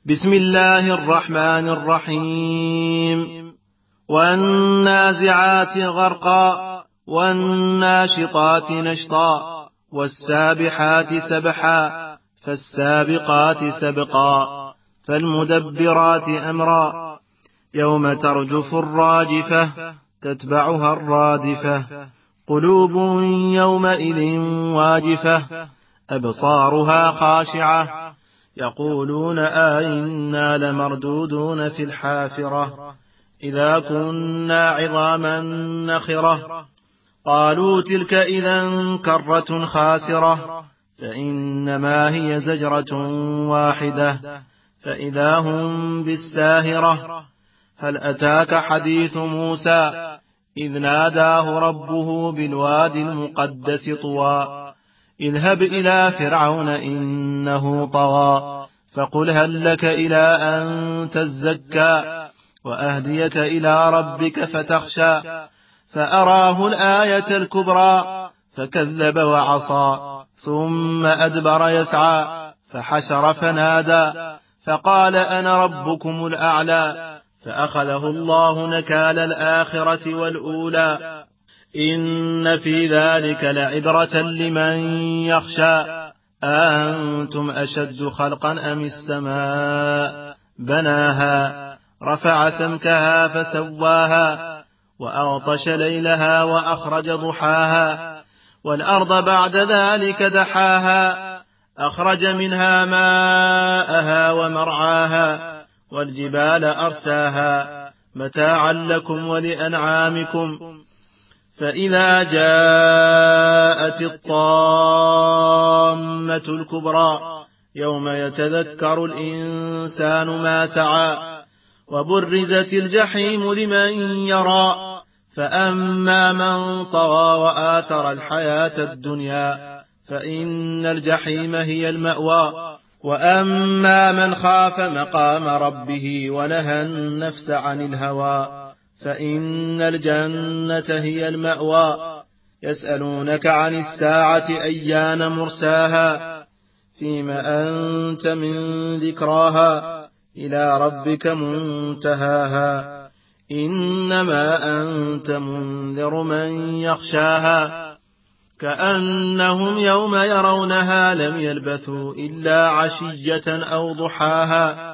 بسم الله الرحمن الرحيم. والنازعات غرقا والناشطات نشطا والسابحات سبحا فالسابقات سبقا فالمدبرات أمرا يوم ترجف الراجفة تتبعها الرادفة قلوب يومئذ واجفة أبصارها خاشعة يقولون أئنا لمردودون في الحافرة إذا كنا عظاما نخرة قالوا تلك إذا كرة خاسرة فإنما هي زجرة واحدة فإذا هم بالساهرة هل أتاك حديث موسى إذ ناداه ربه بالوادي المقدس طوى اذهب إلى فرعون إنه طغى فقل هل لك إلى أن تزكى وأهديك إلى ربك فتخشى فأراه الآية الكبرى فكذب وعصى ثم أدبر يسعى فحشر فنادى فقال أنا ربكم الأعلى فأخذه الله نكال الآخرة والأولى إن في ذلك لعبرة لمن يخشى أأنتم أشد خلقا أم السماء بناها رفع سمكها فسواها وأغطش ليلها وأخرج ضحاها والأرض بعد ذلك دحاها أخرج منها ماءها ومرعاها والجبال أرساها متاعا لكم ولأنعامكم فإذا جاءت الطامة الكبرى يوم يتذكر الإنسان ما سعى وبرزت الجحيم لمن يرى فأما من طغى وآثر الحياة الدنيا فإن الجحيم هي المأوى وأما من خاف مقام ربه ونهى النفس عن الهوى فإن الجنة هي المأوى يسألونك عن الساعة أيان مرساها فيما أنت من ذكراها إلى ربك منتهاها إنما أنت منذر من يخشاها كأنهم يوم يرونها لم يلبثوا إلا عشية أو ضحاها